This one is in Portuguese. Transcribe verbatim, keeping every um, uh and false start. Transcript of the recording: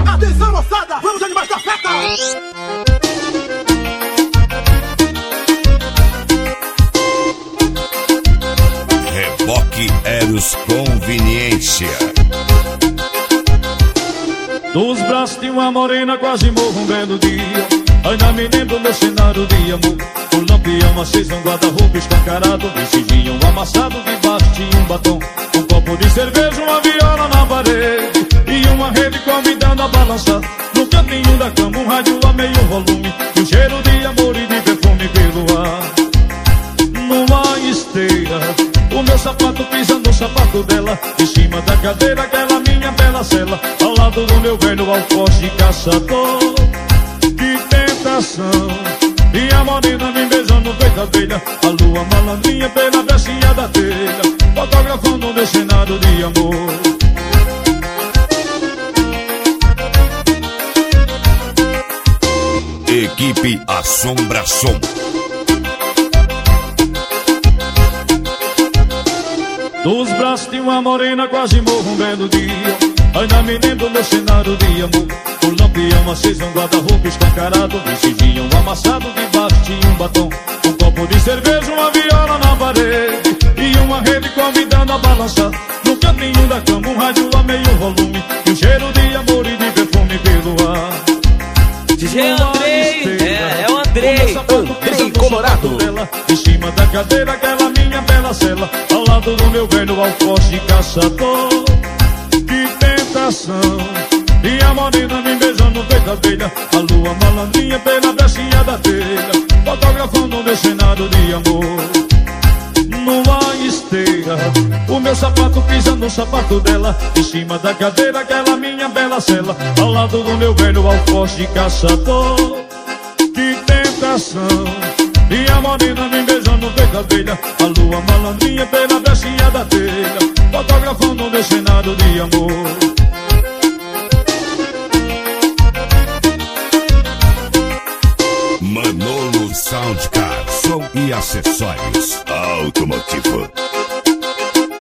Atenção, moçada, vamos animar essa festa. Reboque Eros Conveniência. Dos braços de uma morena quase morro um belo dia. Ainda me lembro meu cenário de amor. Um lampião aceso, um guarda-roupa escancarado, vestidinho amassado, debaixo tinha um batom. Um copo de cerveja, uma viola na parede e uma rede convidando a balançar. No cantinho da cama um rádio a meio volume e um cheiro de amor e de perfume pelo ar. Numa esteira, o meu sapato pisa no sapato dela, em cima da cadeira aquela minha bela cela, ao lado do meu velho alforje caçador. Que tentação, e a morena me beijando no peito abelha, a lua malandrinha pela brechinha da telha, fotografando meu cenário de amor. Equipe Assombração. Dos braços de uma morena quase morro um belo dia. Ainda me lembro meu cenário de amor. Um lampião aceso, um guarda-roupa escancarado, vestidinho amassado, debaixo tinha um batom. Um copo de cerveja, uma viola na parede e uma rede convidando a balançar. No cantinho da cama um rádio a meio volume e um cheiro de amor e de perfume pelo ar. D J Andrei, é, é o Andrei, Andrei Colorado dela, em cima da cadeira aquela minha bela cela, ao lado do meu velho alforje caçador. Que tentação, e a morena me beijando no peito abelha, a lua malandrinha pela brechinha da telha, fotografando meu cenário de amor. Numa esteira, o meu sapato pisa no sapato dela, em cima da cadeira aquela minha bela cela, ao lado do meu velho alforje caçador. Que tentação, e a morena me beijando no peito abelha, a lua malandrinha pela brechinha da telha, fotografando meu cenário de amor. Manolo Soundcar, som e acessórios automotivo.